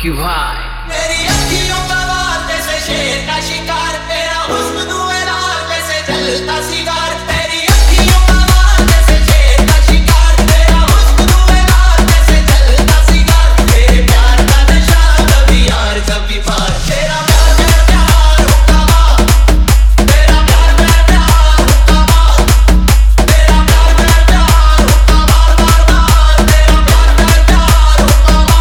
की भाई तेरी अखियों का वार जैसे शेर का शिकार, तेरा हुस्न धुएंधार जैसे जलता सिगार। तेरी अखियों का वार जैसे शेर का शिकार, तेरा हुस्न धुएंधार जैसे जलता सिगार। तेरे प्यार का नशा कभी यार कभी पार, तेरा प्यार प्यार प्यार होता वार, तेरा प्यार प्यार प्यार होता वार, तेरा प्यार प्यार प्यार होता वार वार वार, तेरा प्यार प्यार प्यार होता वार।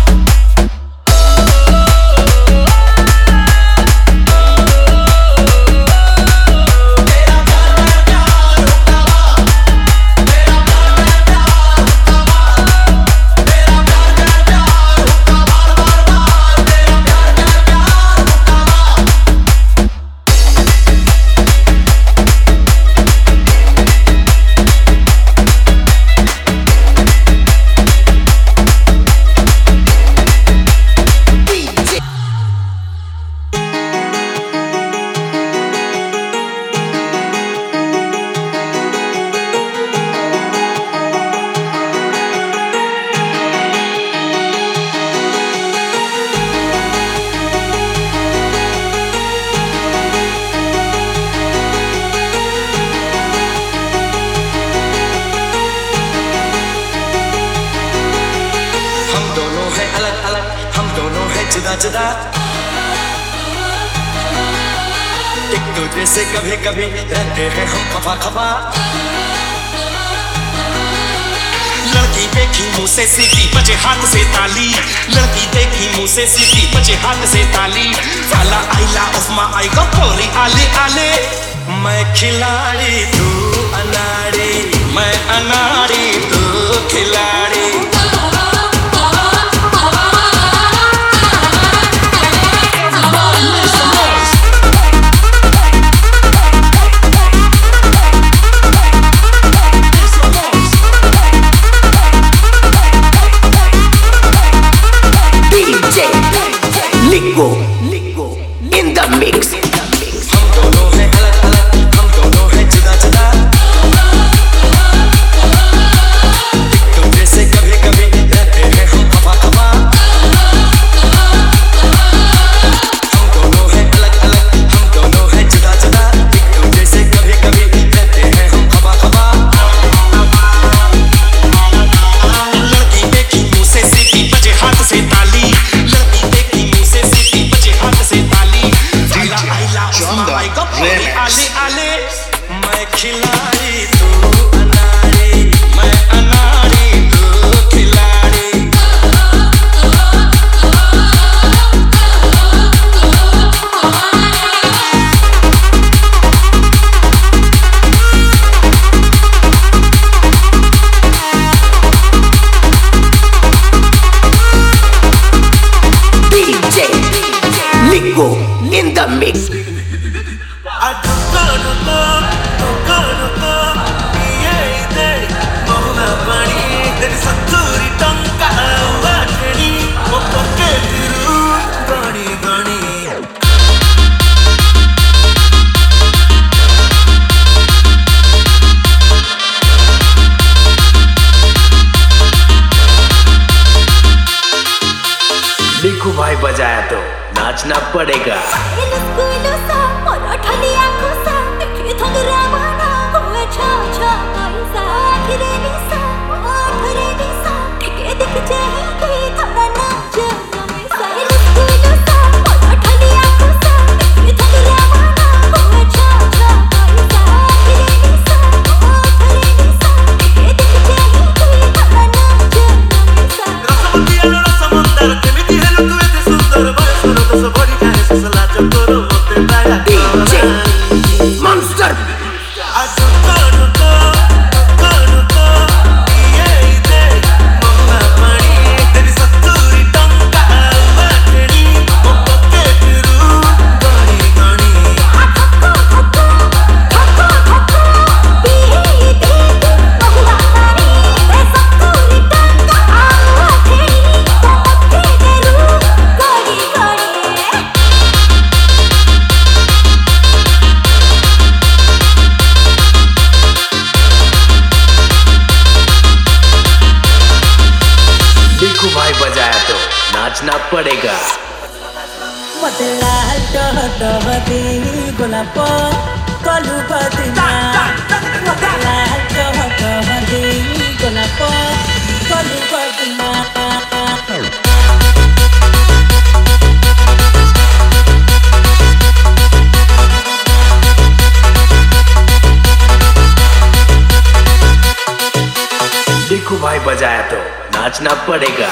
जुदा जुदा एक दूसरे से कभी कभी रहते हैं हम खफा खफा। लड़की देखी मुंह से सीधी बजे हाथ से ताली, लड़की देखी मुंह से सीधी बजे हाथ से ताली। वाला आइला उस्मा आएगा पूरी आले आले। मैं खिलाड़ी तू अनाड़ी, मैं अनाड़ी तू खिलाड़ी। Ligo in the mix. हम दोनों हैं अलग अलग, हम दोनों हैं जुदा जुदा। एक दूसरे से कभी कभी रहते हैं हम खफा खफा। हम दोनों हैं अलग अलग, हम दोनों हैं जुदा जुदा। एक दूसरे से कभी कभी रहते हैं हम खफा खफा। लड़की देखी मुंह से सीधी बजे हाथ से ताली, लड़की देखी मुंह से सीधी बजे हाथ से ताली। वाला आइला उस्मा आएगा पूरी आले आले। मैं खिलाड़ी तू अनाड़ी, मैं अनाड़ी तू खिलाड़ी। DJ Ligo in the mix. लिखू भाई बजाया तो नाचना पड़ेगा। Body kind of ହଟହଦି ଗୋଲାପ କଲୁ ବଦିନା ମତେ ଲାଜ ହଟହଦି ଗୋଲାପ କଲୁ ବଦିନା लिखो भाई बजाया तो नाचना पड़ेगा।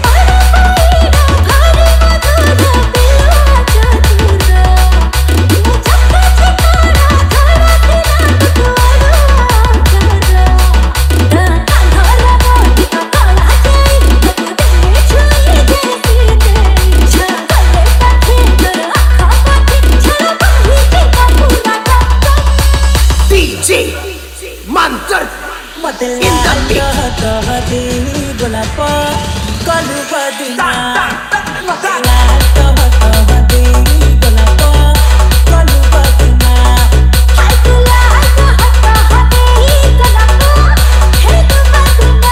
मते लाज हटहदी गोलाप कलु बदिना मते लाज हटहदी गोलाप कलु बदिना हाय तू लाज हटहदी गोलाप हे तू बदिना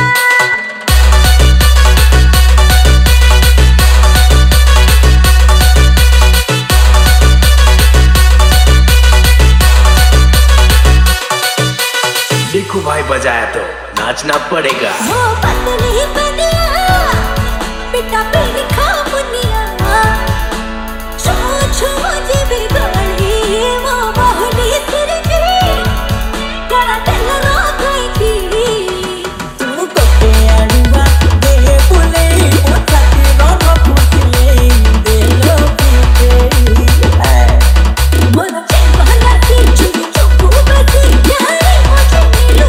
लिखो भाई बजाया तो नाचना पड़ेगा। वो पतली बनिया पिटा पे लिखा बुनिया छो छो जी बिगड़ी वो बहुली सिर की कड़ा तेल रो गई थी तू कोटे अड़ुआ दे पुले मोटा की रो फुटले दे लो पीते है मन चंगला की चुनी चुपू बजी यारी मुझे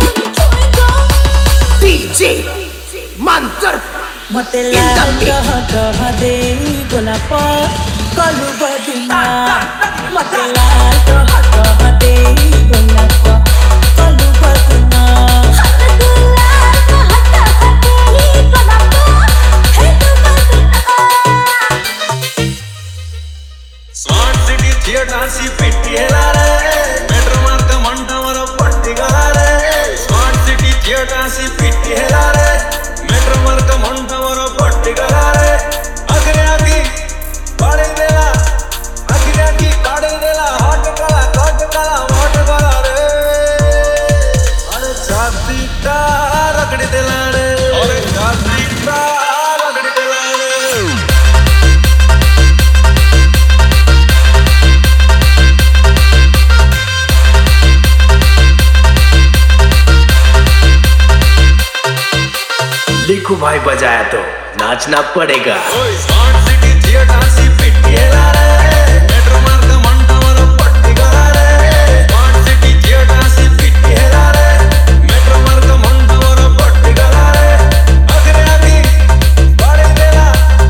मंत्र मते लाज हटहदी गोलाप कलु बदिना मते लाज हटहदी गोलाप कलु बदिना तू लाज हटहदी गोलाप हे तू बदिना स्मार्ट सिटी थिएटर सी पिटिएला रे मेट्रो मार्ग मंडवर पट्टिगला रे स्मार्ट सिटी थिएटर सी पिटिएला रे मेट्रो मार्ग मंडवर पट्टिगला रे अगरे आगी बाड़े देला अगरे आगी बाड़े देला हट कला मोट कला रे अरे छाती ता रगड़ी देला रे अरे छाती ता रगड़ी देला रे लिखो भाई बजाया तो नाचना पड़ेगा। स्मार्ट सिटी थिएटर सी पिटिएला रे मेट्रो मार्ग मंडवर पट्टिगला रे स्मार्ट सिटी थिएटर सी पिटिएला रे मेट्रो मार्ग मंडवर पट्टिगला रे अगरे आगी बाड़े देला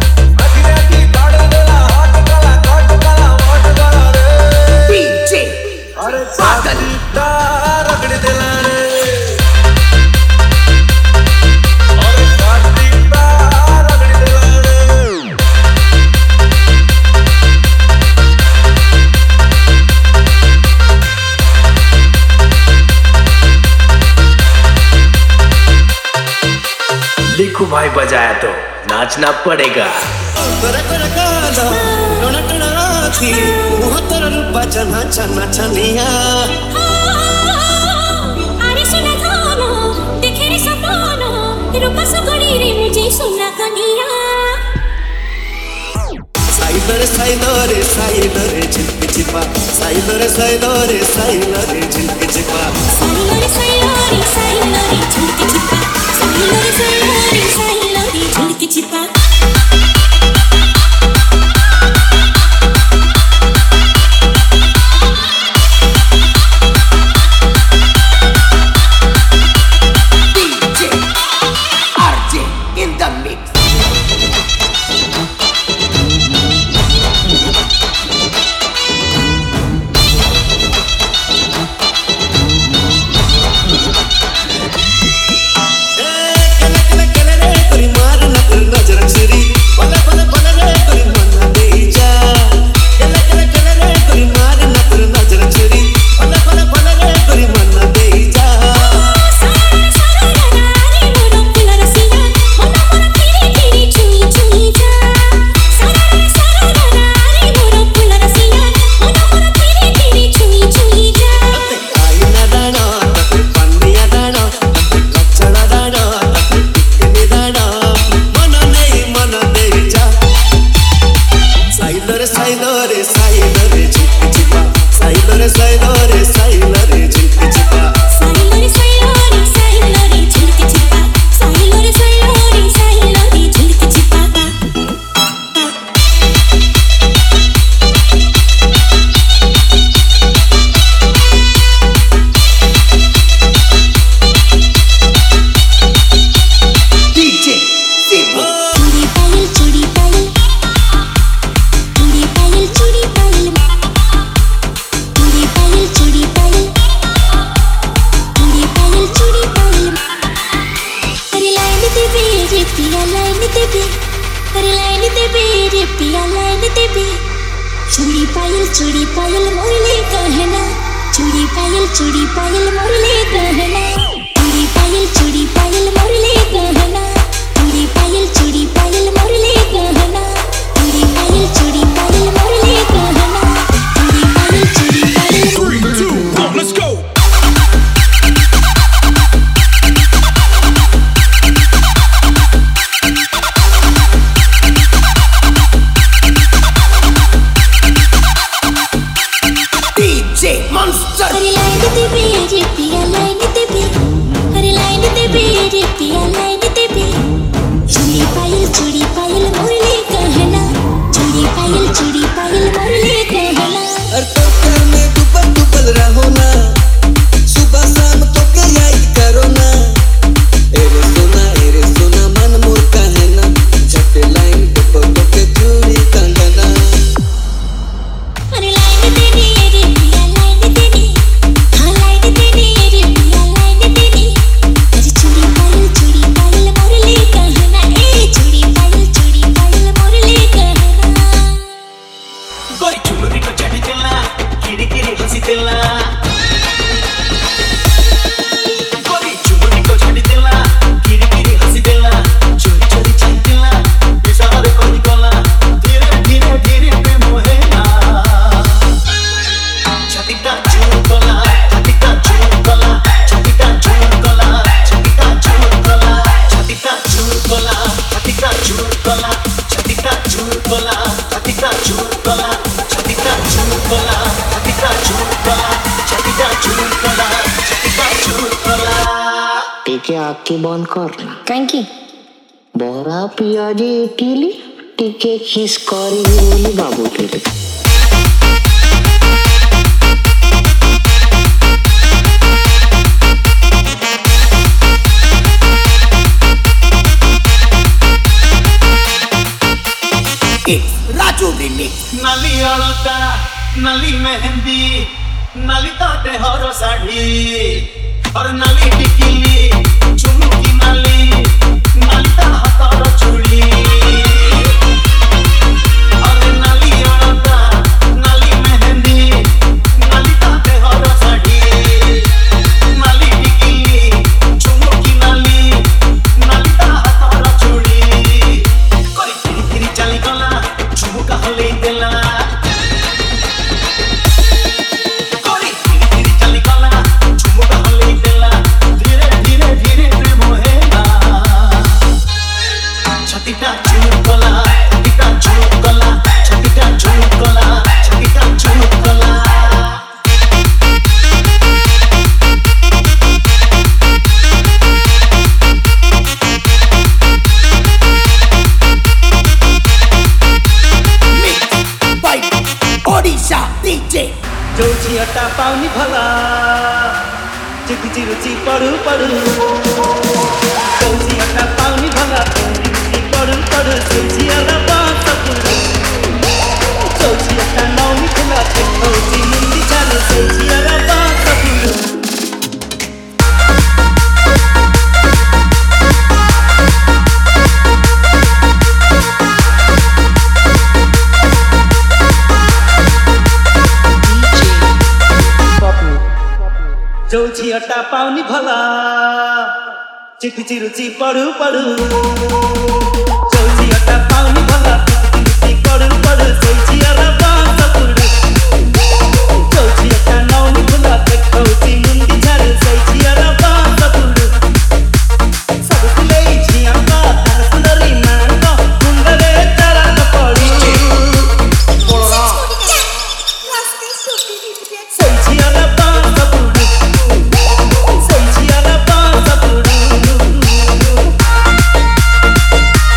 हट कला मोट कला रे डीजे अरे छाती ता रगड़ी देला रे लिखो भाई बजाया तो नाचना पड़ेगा। करे करे काला टोना टोना राखी मुहतर रूपा चना चना चनिया अरे सुना जानो देखे रे सपनो रूपा सगड़ी रे मुझे सुना कनिया साइलरे झिलक चिपा साइलरे झिलक चिपा साइलरे झुमके चिपा साइलरे झुमके चिपा DJ RJ in the mix. चूड़ी पायल मोरले गहना चूड़ी पायल मोरले गहना चूड़ी पायल मोरले गहना चूड़ी पायल मोरले गहना चूड़ी पायल मोरले गहना चूड़ी पायल 3, 2, 1, let's go. DJ Monster. हरी लाइन ते बेरे पिया लाइन ते बे हरी लाइन ते बेरे पिया लाइन ते बे चूड़ी पायल मोरले गहना चूड़ी पायल मोरले गहना और तो कर में डुबल रहो ना सुबह शाम तो के याद करो ना एरे सोना मन मोर का है ना झटे लाइन तो के चूड़ी कंगना हरी लाइन ते बेरे पिया लाइन ते बे हां लाइन ते बेरे पिया लाइन ते बे हरी चूड़ी पायल मोरले गहना ए चूड़ी पायल मोरले गहना गोरी चुनरी को चढ़ चला किरी किरी हंसी चला गोरी चुनरी को चढ़ चला किरी किरी हंसी चला चोरी चोरी चला इशारे कोई कोला धीरे धीरे पे मोहे ना छाती का चूर कोला छाती का चूर कोला छाती का चूर कोला छाती का चूर कोला छाती का चूर कोला छाती का चूर कोला छाती का चूर कोला छाती का चूर कोला छाती का चूर कोला छाती का चूर कोला छाती का चूर कोला छाती का चूर कोला টিকে আঁকি বন্ধ কর না কাঁকি বড়া পিয়াজি ইটিলি টিকে কিস করিনি বলি বাবু পেলে It's Raju Remix. नाली अड़ता नाली मेहंदी नाली ताटे हरो साड़ी और नाली टिकली चुमुकी नाली नाली ता हाथर चूड़ी और नाली अड़ता नाली मेहंदी नाली ताटे हरो साड़ी नाली टिकली चुमुकी नाली नाली ता हाथर चूड़ी कोई किरी किरी चली गला झुमुका हले देला कोरी किरी किरी चली गला झुमुका हले देला धीरे धीरे पे मोहे ना छातीटा चूर गला छातीटा चूर गला छातीटा चूर गला छातीटा चूर गला Mixed by Odisha DJ. जो झियटा पाउनी भला चिकची रुचि पढु जो झियटा पाउनी भला चिकची पढु जो झियला बात पुरु जो झियटा नौनी खुला चिकची मुंडी चालु जो झियला बात पुरु जो झियटा पाउनी भला चिकची रुचि पढु जो झियटा पाउनी भला चिकची पढु जो झियला बात पुरु जो झियटा नौनी खुला चिकची मुंडी झाल जो झियला बात पुरु सब कुलै झिया का सुंदरी मान मुंडले तारा पडु जो झियला बात पुरु जो झियला बात पुरु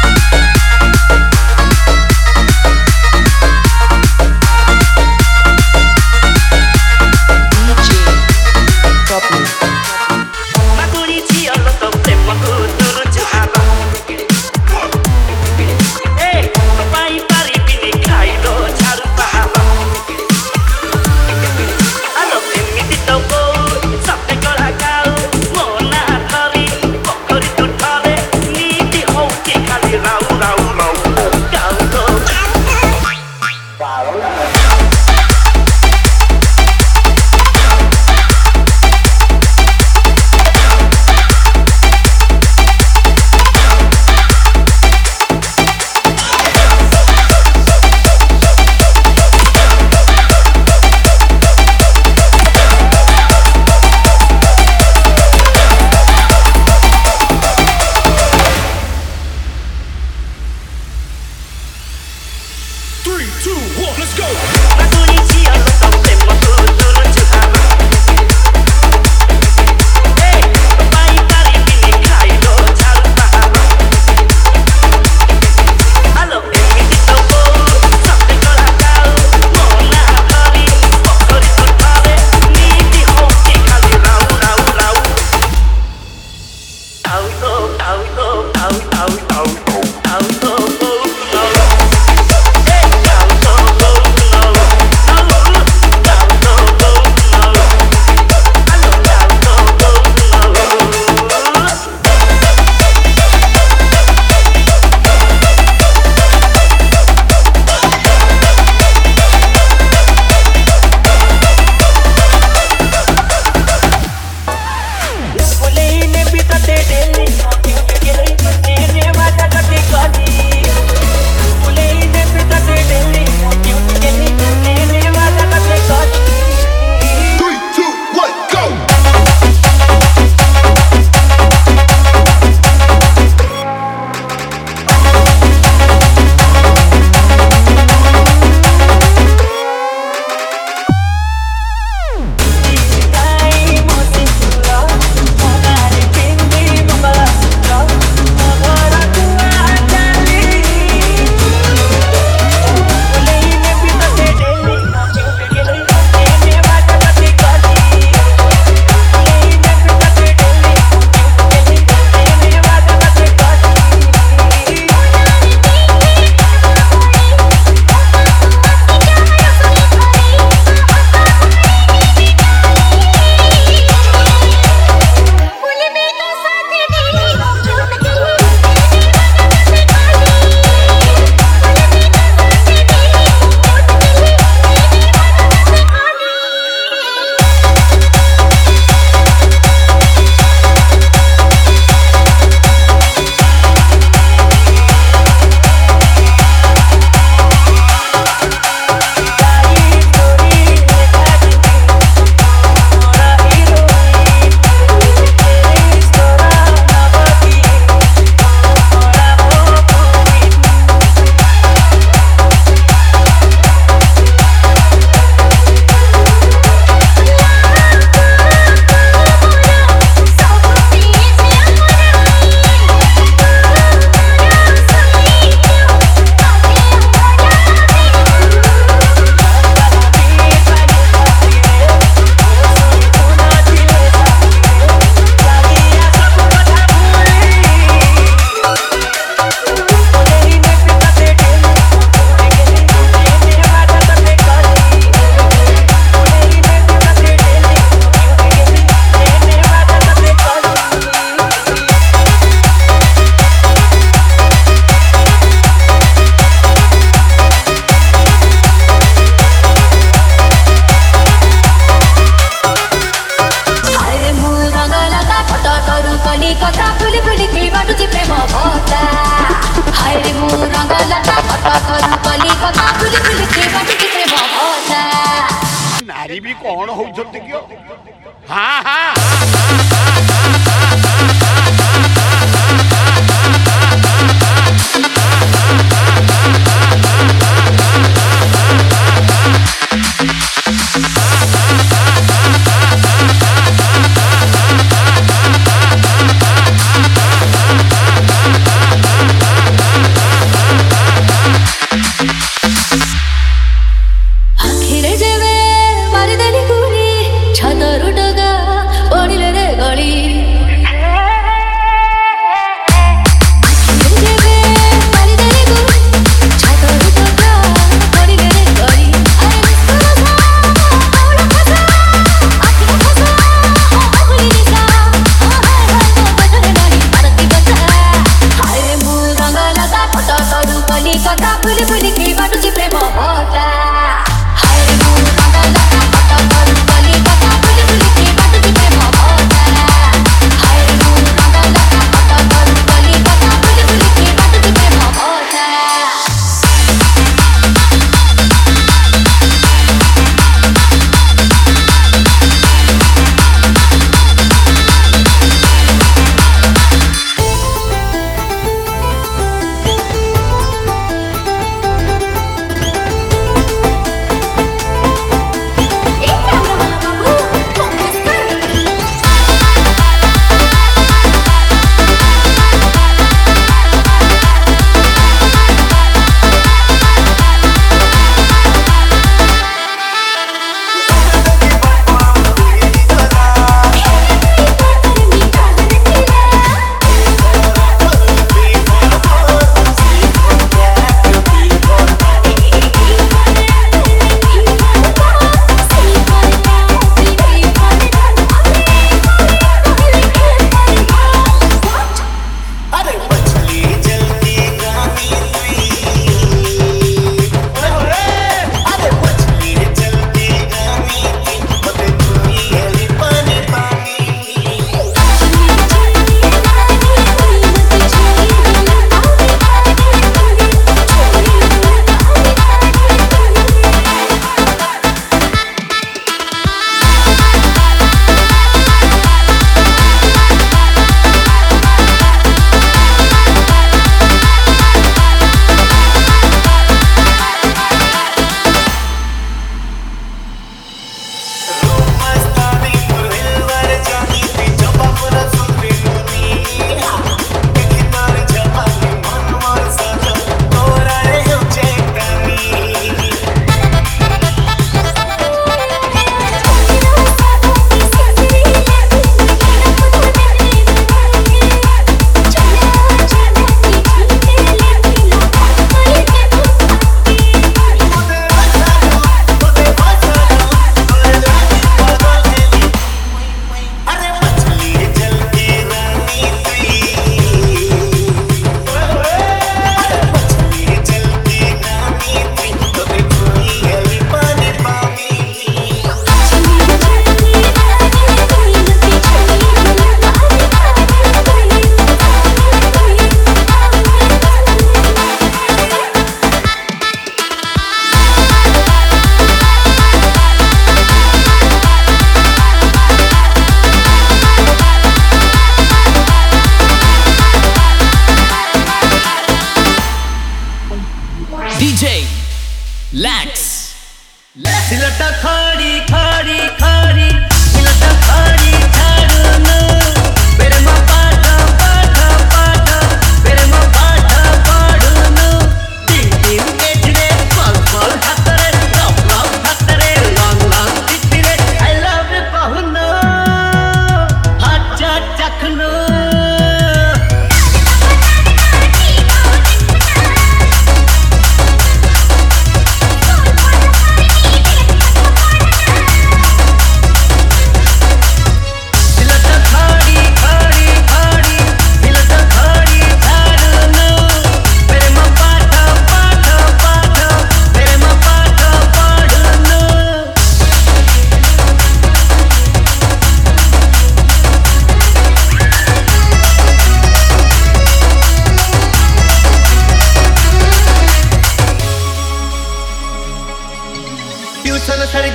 ନାରୀ ବି କଣ ହଉଛନ୍ତି କିଓ ହଁ ହଁ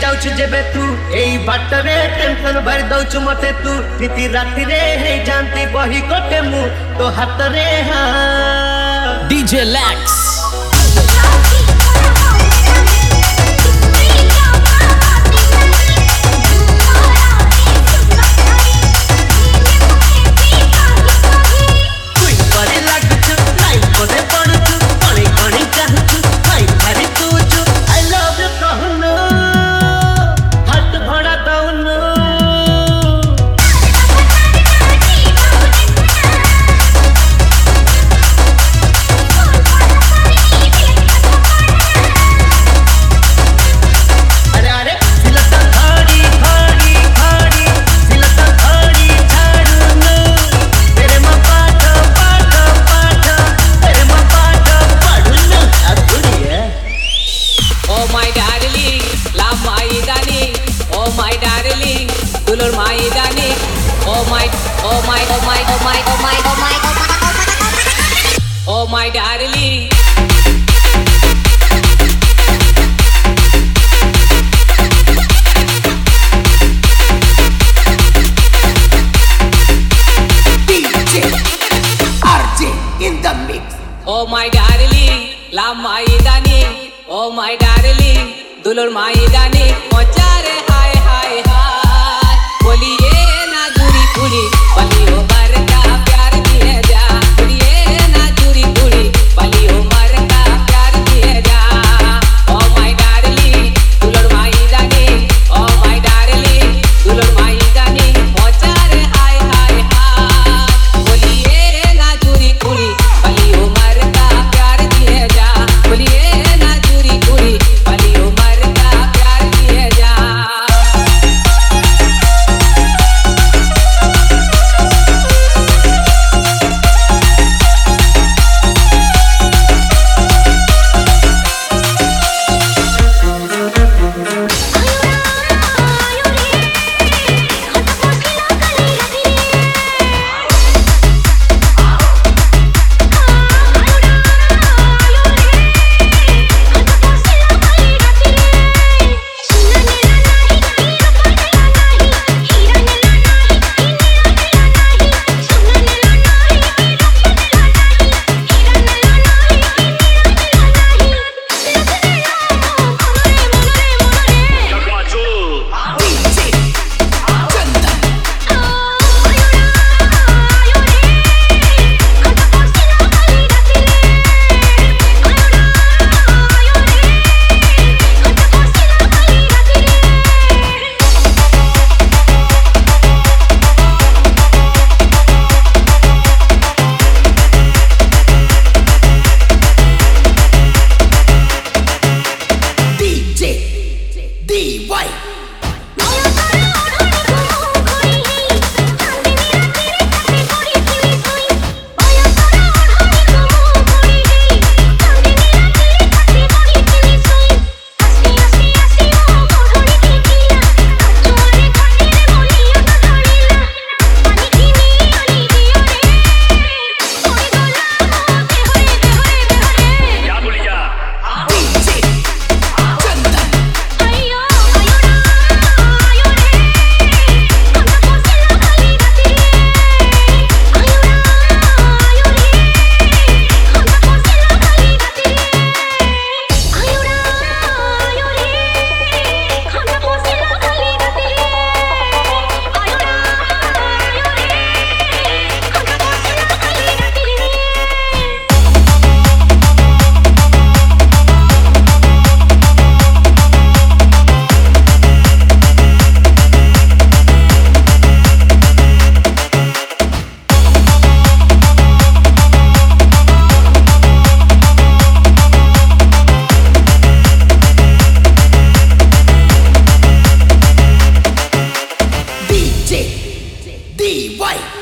जाउछु जेबे तू एई बाटरे टेंशन भर दउछु मते तू नीति राति रे हे जानती बही गोटे मु तो हाथ रे हां DJ Lex. Oh my darling. DJ RJ in the mix. Oh my darling, la maidani. Oh my darling, dulur maidani. Mochare hi hi hi. Boliye na duri puri, bali ho barka pyar diye ja. Boliye na duri puri, bali ho barka pyar diye ja. Oh my darling, dulur maidani. Oh my darling, dulur maidani. Mochare hi hi hi. Boliye na duri puri, bali ho barka pyar diye ja. Boliye na duri puri, bali ho barka pyar diye ja. DJ Chandan. DJ DY. DJ Chandan. DJ DY.